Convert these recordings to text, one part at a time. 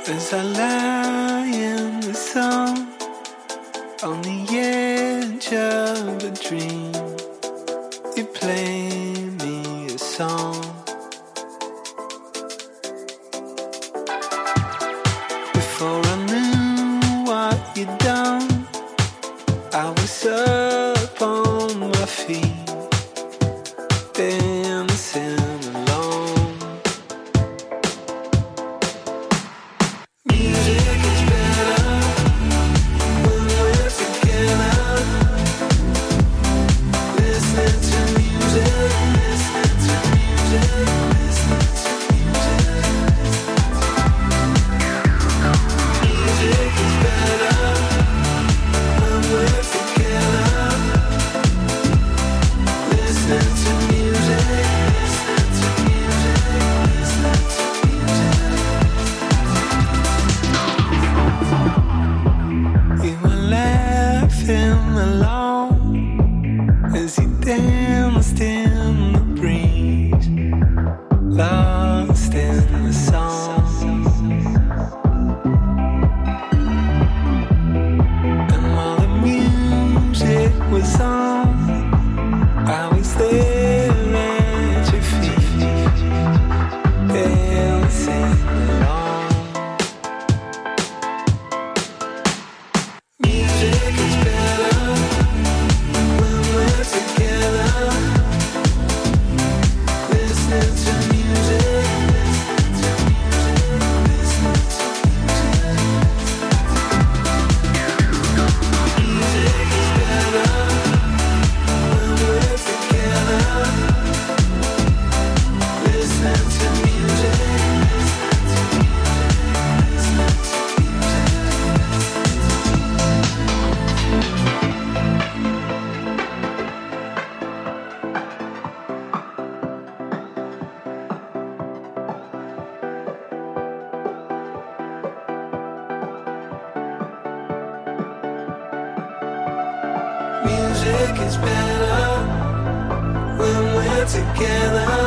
As I lie in the sun on the edge of a dream, you play me a song. Before I knew what you'd done, I was up on my feet, dancing alone. Music is better when we're together. Listening to music, listening to music, listening to music. Music is better when we're together. Listening to music, listening to music, listening to music. You were laughing along as you danced in the breeze, lost in the song. And while the music was on, I was there at your feet, dancing along. Music is better when we're together. Listening to music, listening to music. Music is better when we're together. Listening to music, listening to music is better when we're together.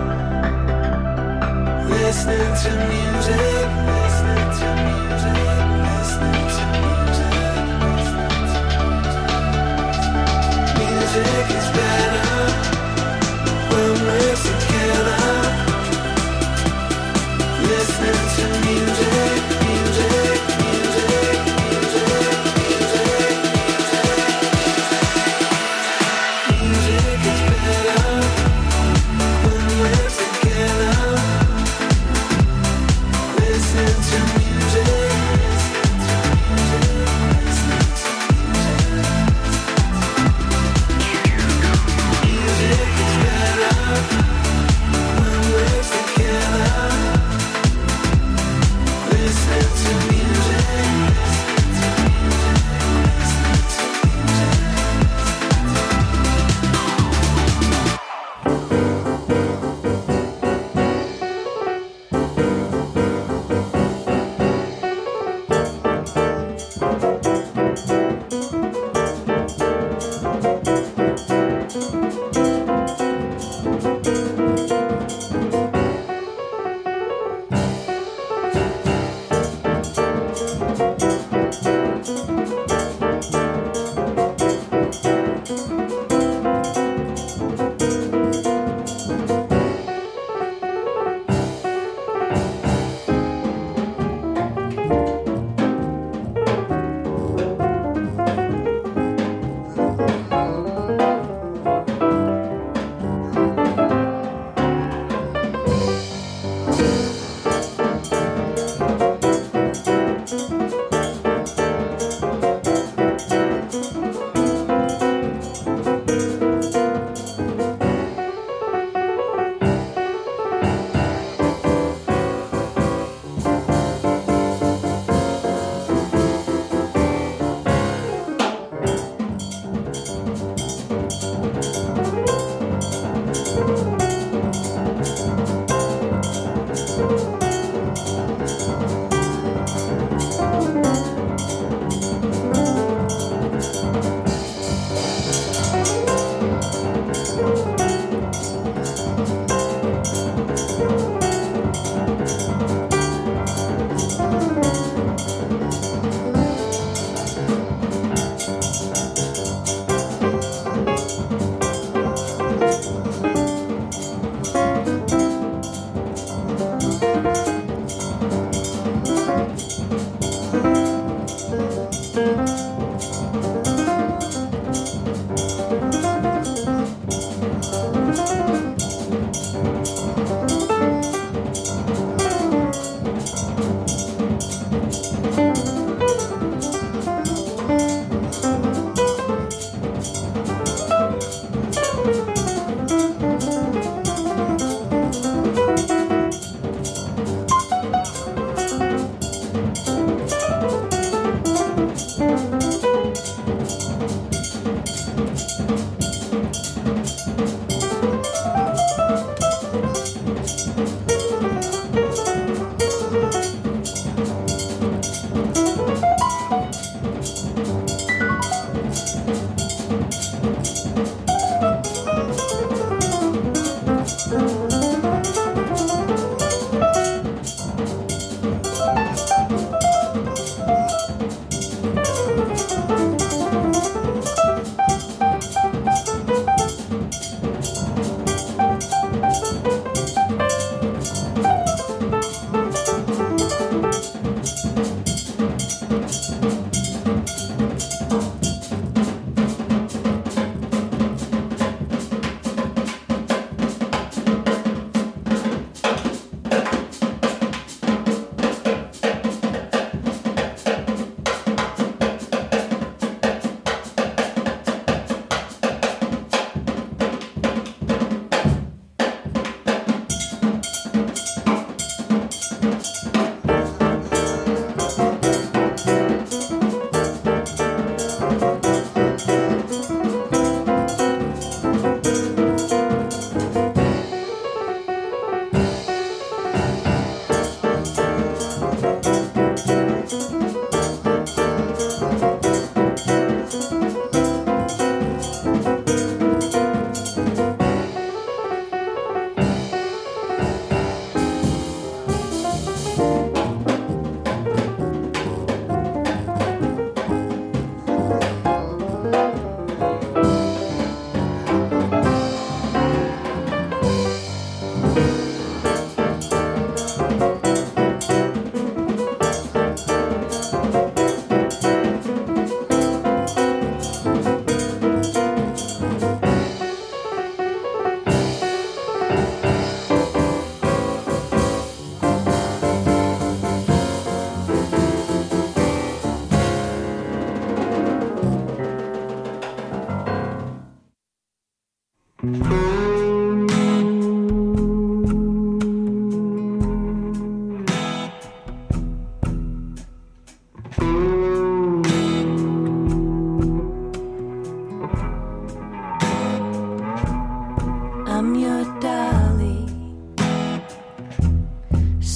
Listening to music, listening to music, listening to music. Music is better when we're together. Listening to music, music, music, music, music. Music is better when we're together. Listening to music, listening to music.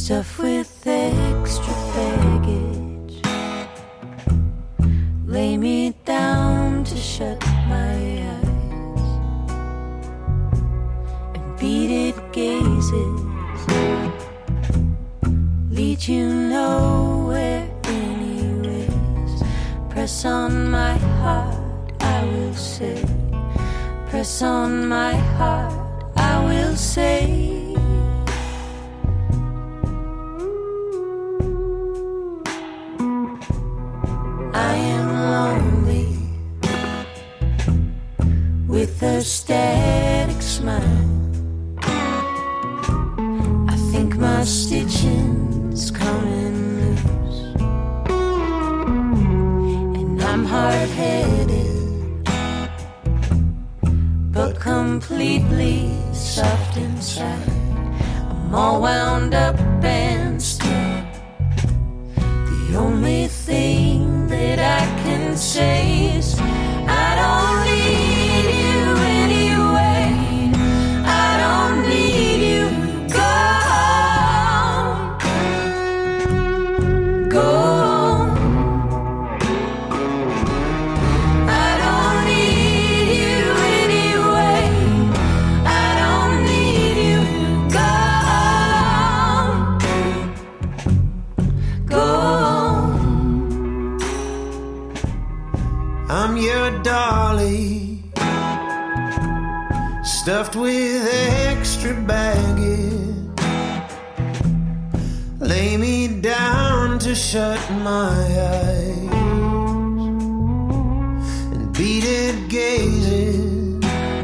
stuffed with extra baggage. Lay me down to shut my eyes, and beaded gazes lead you nowhere anyways. Press on my heart, I will say. Press on my heart, I will say. I am lonely with a static smile. I think my stitching's coming loose, and I'm hard-headed but completely soft inside. I'm all wound up and still. The only thing that I can say is I don't need you anyway. I don't need you. Go on. Go on. I don't need you anyway. I don't need you. Go on. Go on. I'm your dolly, stuffed with extra baggage. Lay me down to shut my eyes, and beaded gazes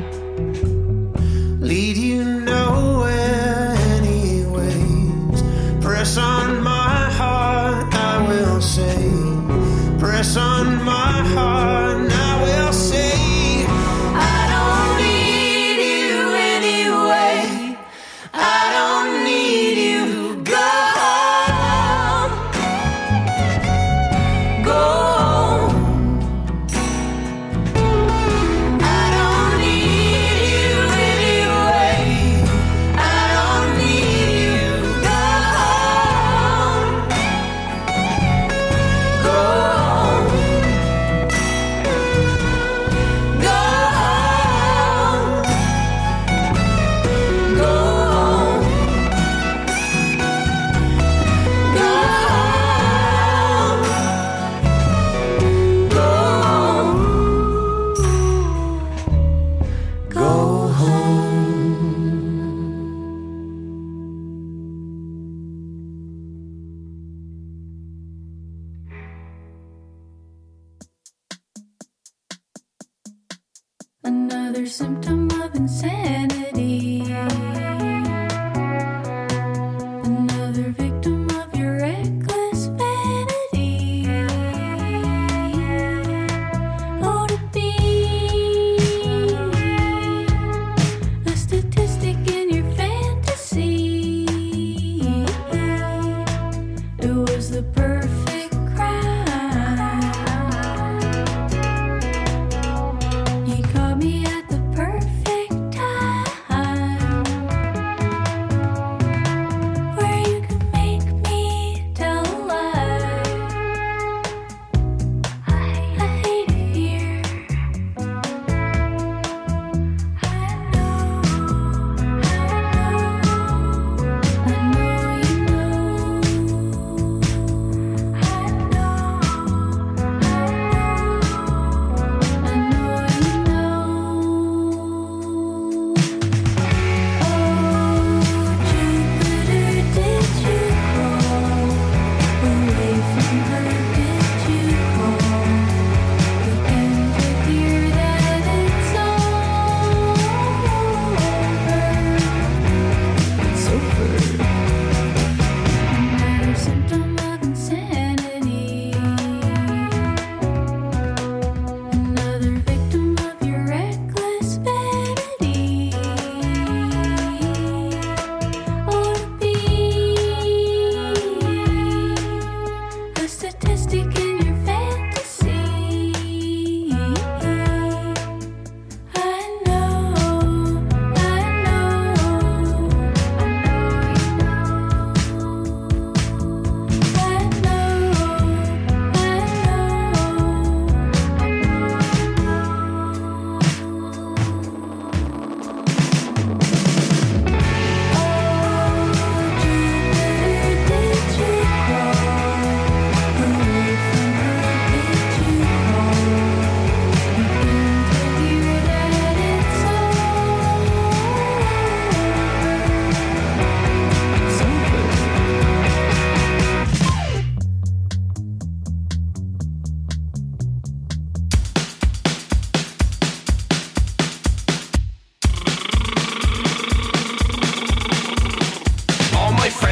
lead you nowhere anyways. Press on my heart, I will say. Press on my heart, and I will say I don't need you anyway. I don't need you. Go on. Go on. I don't need you anyway. I don't need you. Go on. Go on. Go on. Go on. Go on. Go home. Another symptom of insanity. Another victim of your reckless vanity. Oh, to be a statistic in your fantasy. It was the perfect crime. You caught me at the perfect time.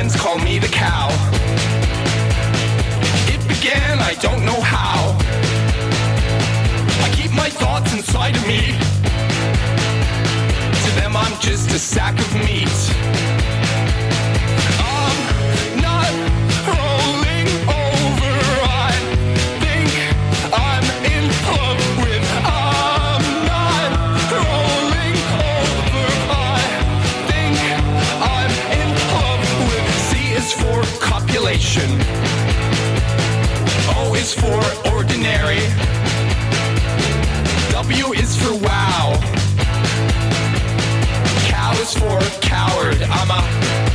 friends call me the cow. It began, I don't know how. I keep my thoughts inside of me. To them I'm just a sack of meat. I'm not rolling over. I think I'm in love with. I'm not rolling over. I think I'm in love with. C is for copulation. O is for ordinary. W is for wow. Cow is for coward. I'm a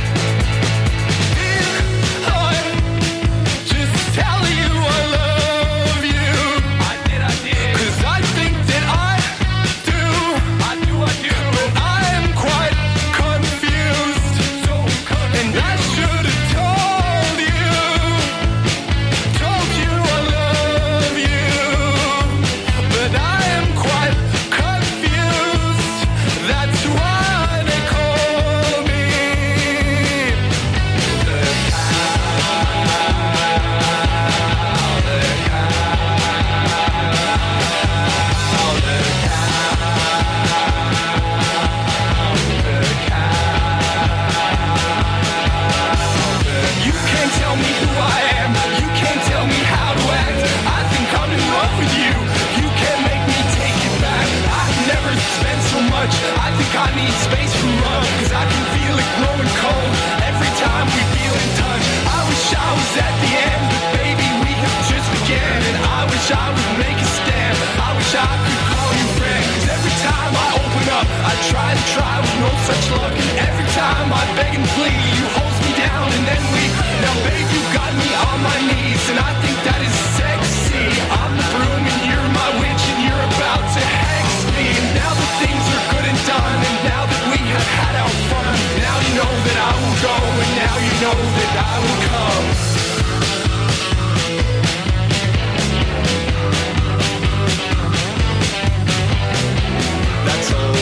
just tell you I love you. I did. 'Cause I think that I do. But I'm quite confused. And I should have told you I love you. But I am quite confused. That's why they call me the You can't tell me who I am. You can't tell me how to act. I think I'm in love with you. You can't make me take it back. I've never spent so much. I think I need space from love. 'Cause I can feel it growing cold every time we feel in touch. I wish I was at the end, but baby, we have just began. And I wish I would make a stand. I wish I could call you friend. 'Cause every time I open up, I try with no such luck. And every time I beg and plead, you hold me down and then we. Now babe, you got me on my knees, and I think that is sexy. I'm the broom and you're my witch, and you're about to hex me. And now that things are good and done, and now that we have had our fun, now you know that I will go, and now you know that I will come. That's all.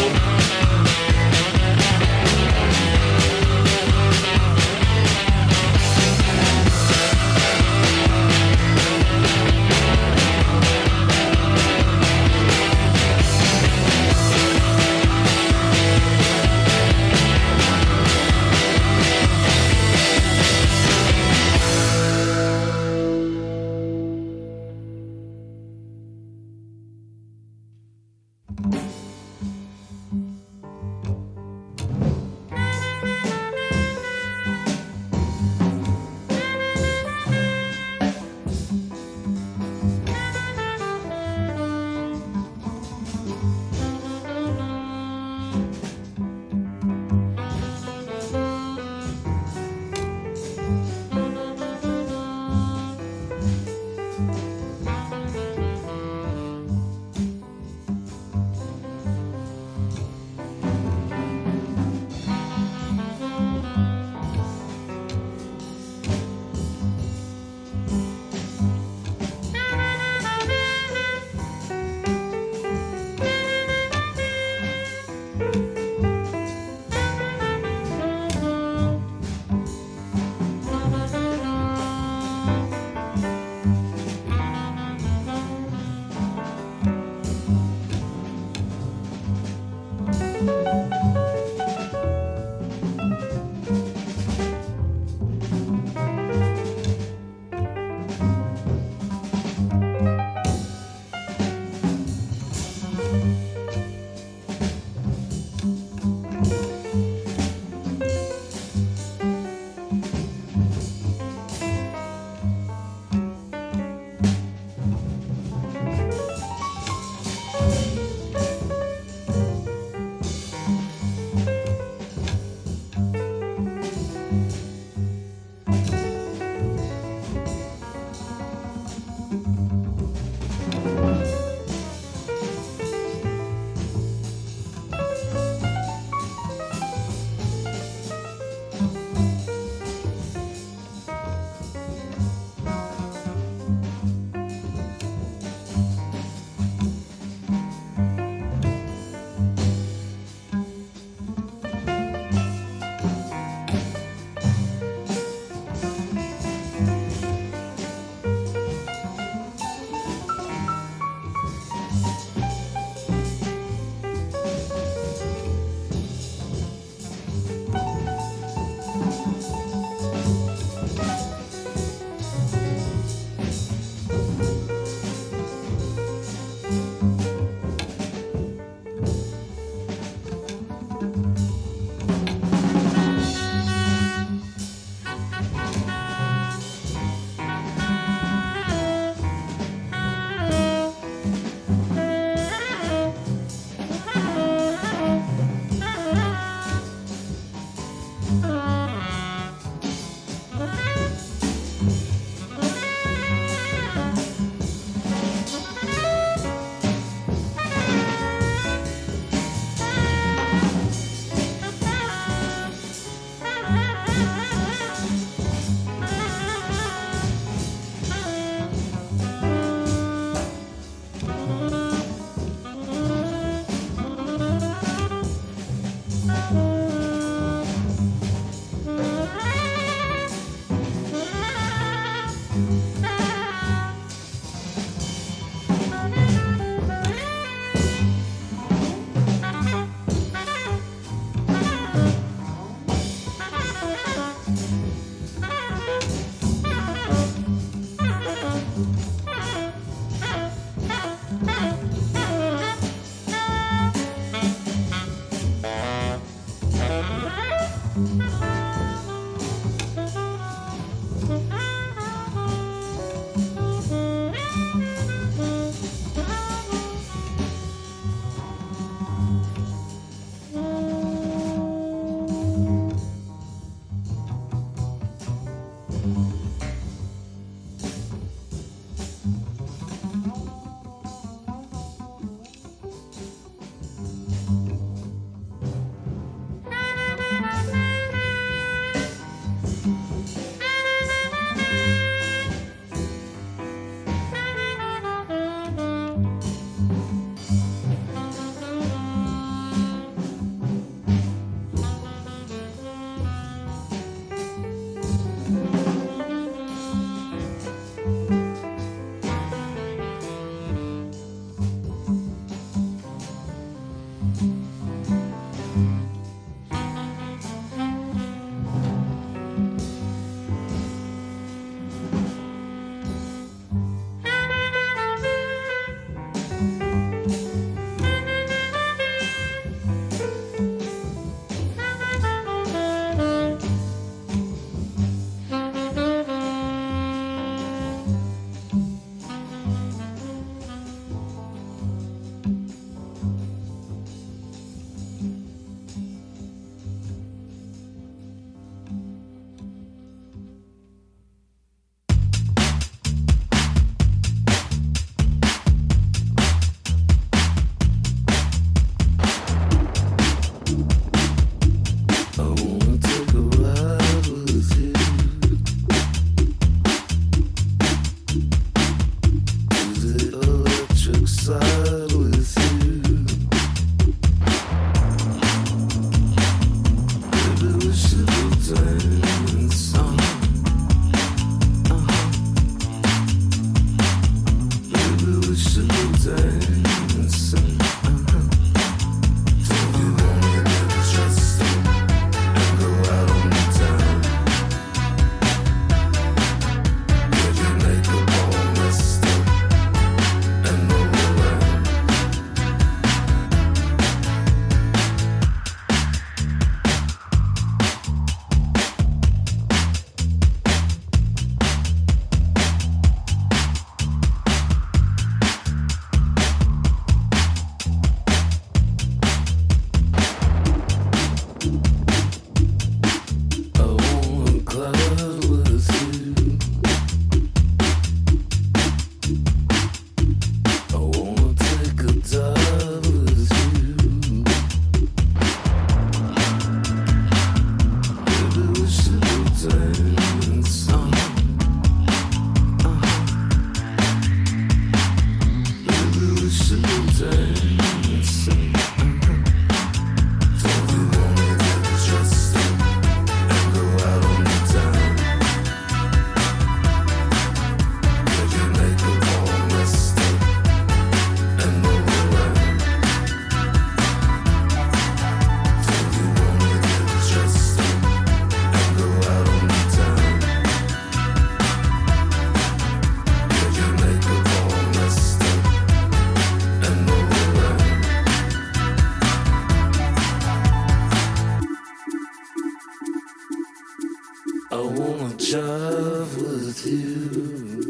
I wanna jive with you.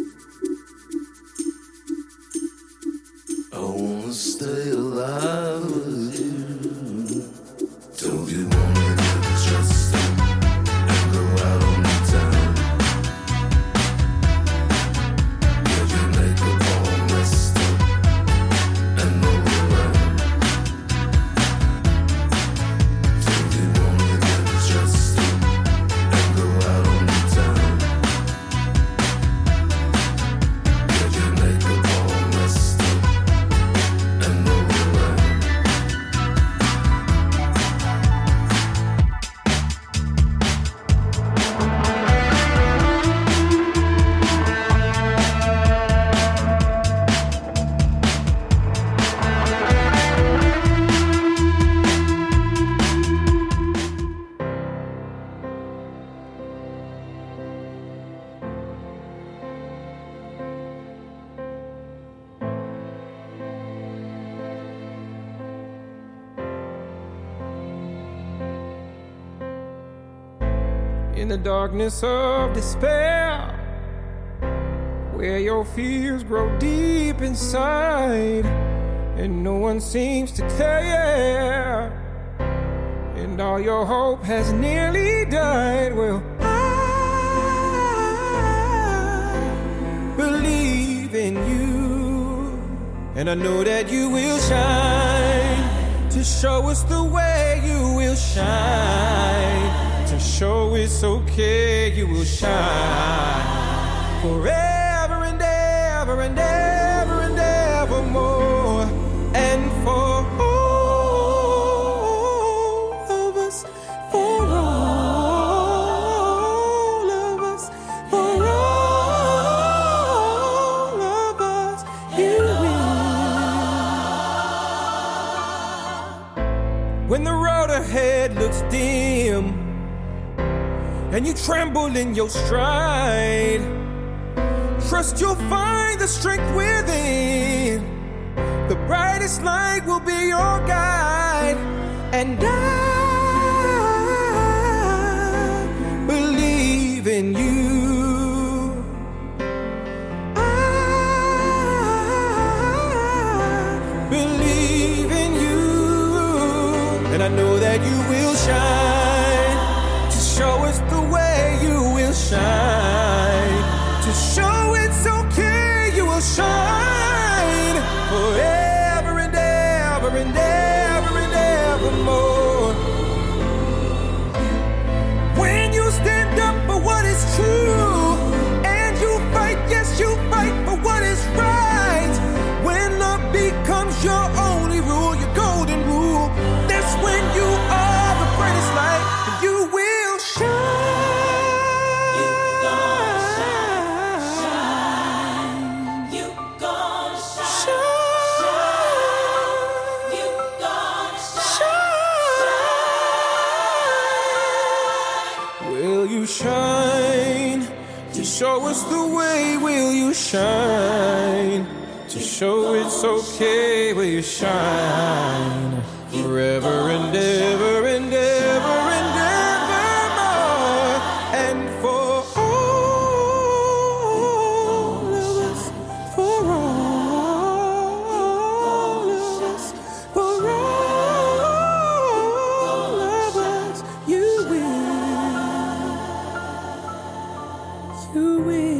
I wanna stay alive with you. Don't you want me to trust? in the darkness of despair, where your fears grow deep inside and no one seems to care, and all your hope has nearly died. Well, I believe in you, and I know that you will shine to show us the way. You will shine to show it's okay. You will shine forever and ever and ever and evermore, and for all of us, for all of us, for all of us, you will. When the road ahead looks dim and you tremble in your stride, trust you'll find the strength within. The brightest light will be your guide, and I believe in you. I believe in you, and I know that you will shine to show us the way. You will shine to show it's okay. You will shine forever and ever and ever and evermore. When you stand up for what is true and you fight, yes, you fight for what is right. When love becomes your only rule, your golden rule, that's when you are the brightest light, and you will shine. Shine to show us the way. Will you shine to show it's okay? Will you shine forever and ever and ever and evermore, and for all of us, for all of us, for all of us, you will. You will.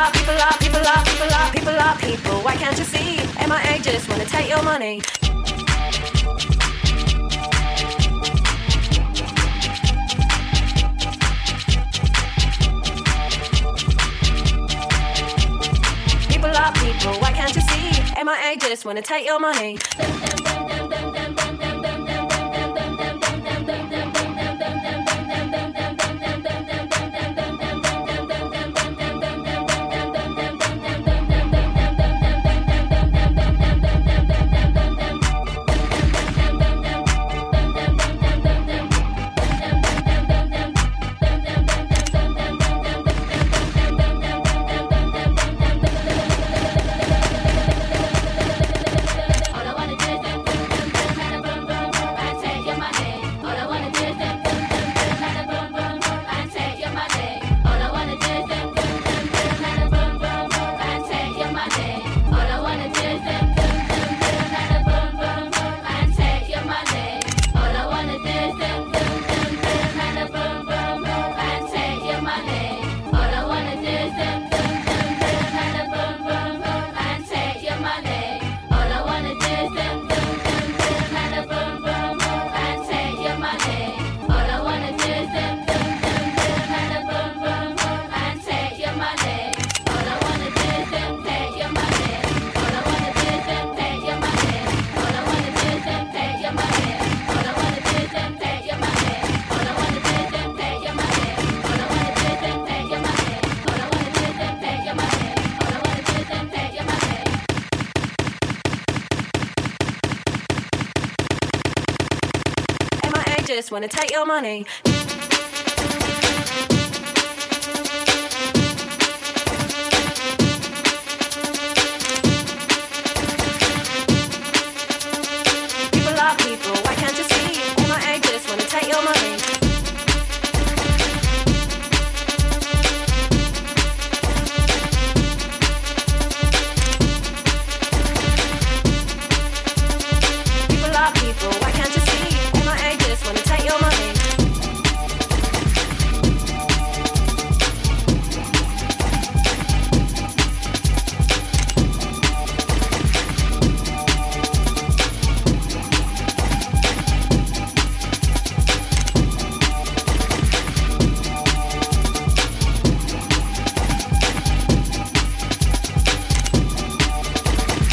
people. Why can't you see? MIA just wanna take your money. People, why can't you see? MIA just wanna take your money. Just wanna take your money. People are people, why can't you see? MIA just wanna take your money. People are people, why can't you see? MIA just wanna take your money.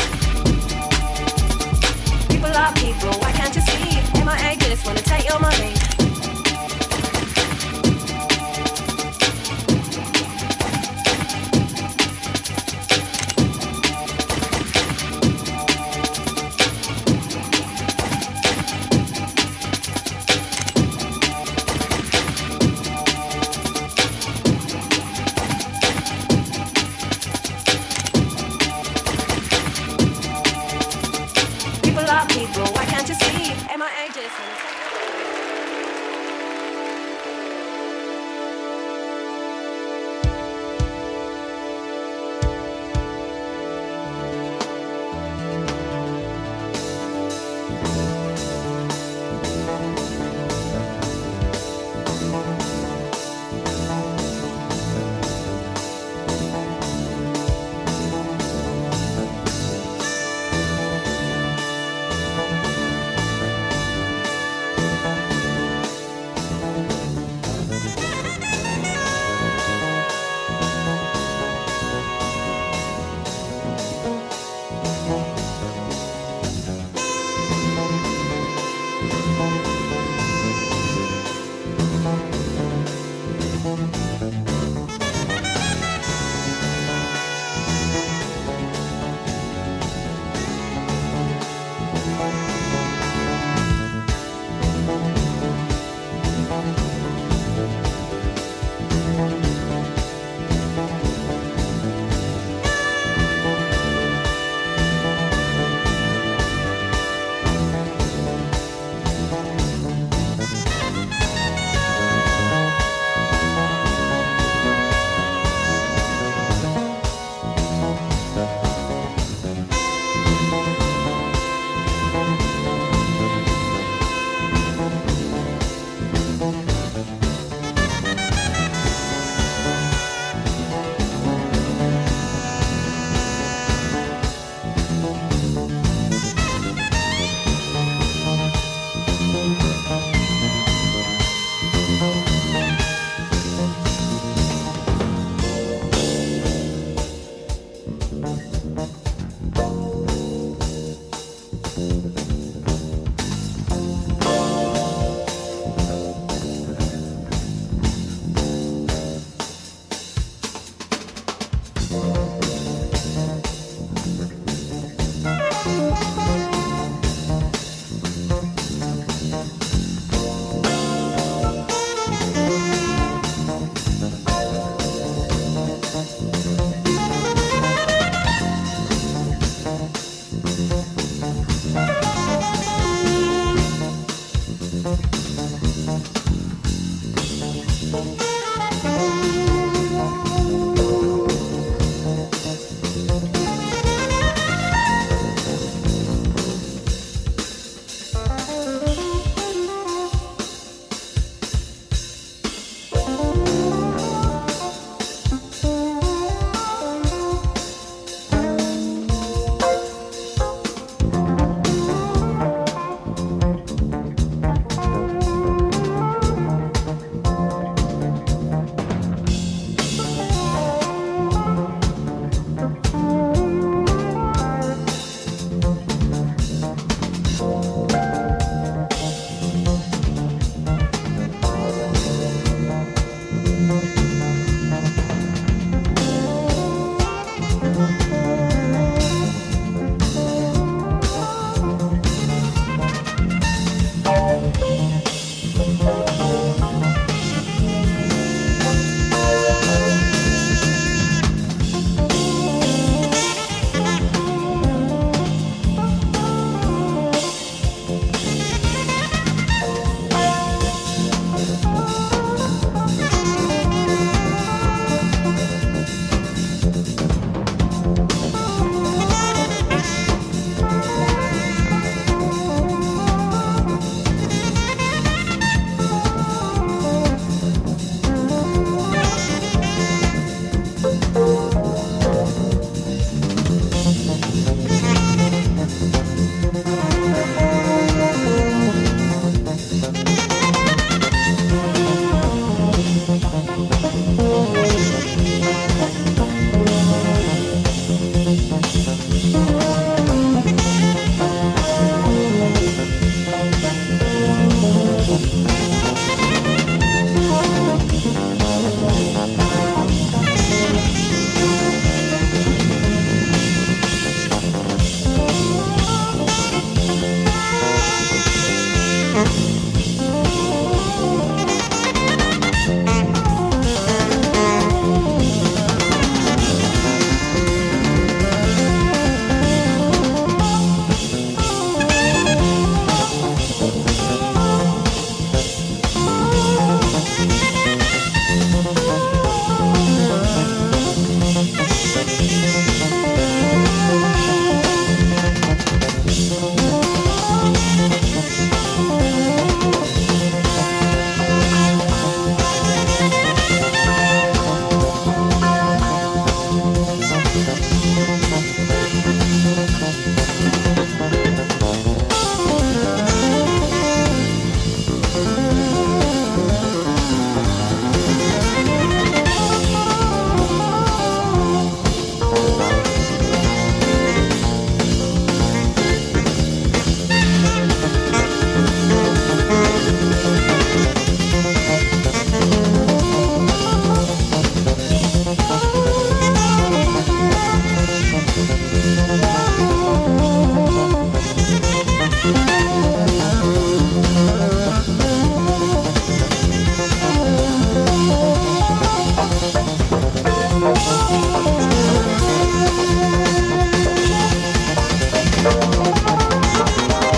People are people, why can't you see? MIA just wanna take your money.